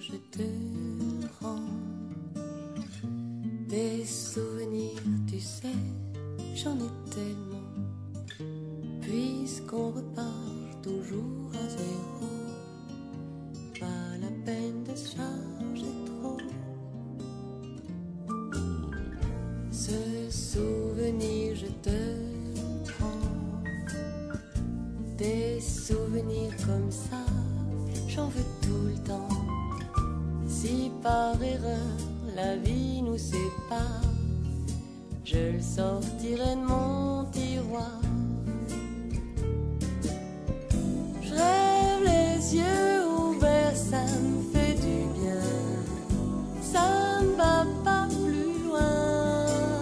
je te rends. Des souvenirs, tu sais, j'en ai tellement. Puisqu'on repart toujours à zéro, pas la peine de se charger trop. Ce souvenir, je te prends. Des souvenirs comme ça, j'en veux tout le temps. Si par erreur la vie nous sépare, je le sortirai de mon tiroir. Je rêve les yeux ouverts, ça me fait du bien. Ça ne va pas plus loin.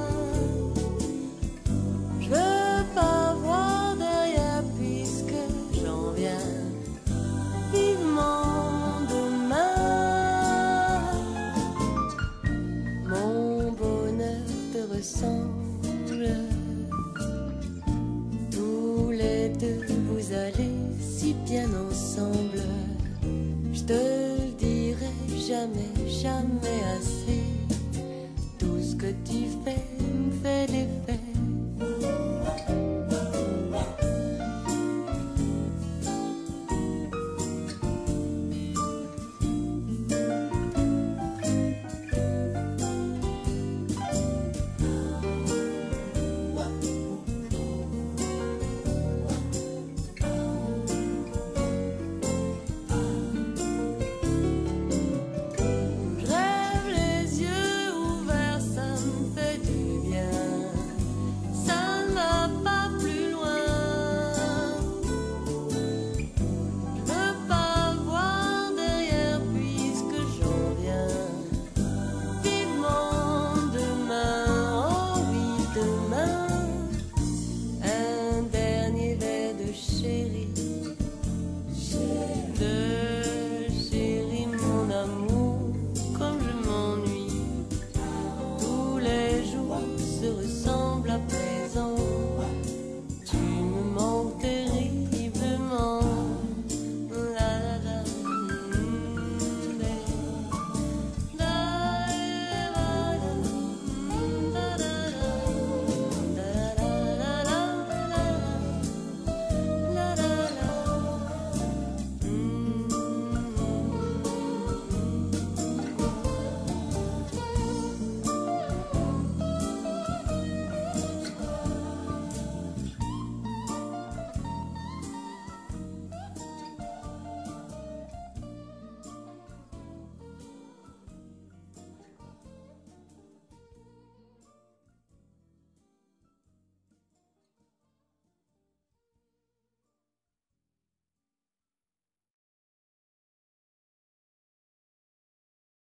Je veux pas voir derrière puisque j'en viens vivement demain. Mon bonheur te ressemble. Tous les deux vous allez si bien ensemble. Je te le dirai jamais, jamais assez. Tout ce que tu fais me fait des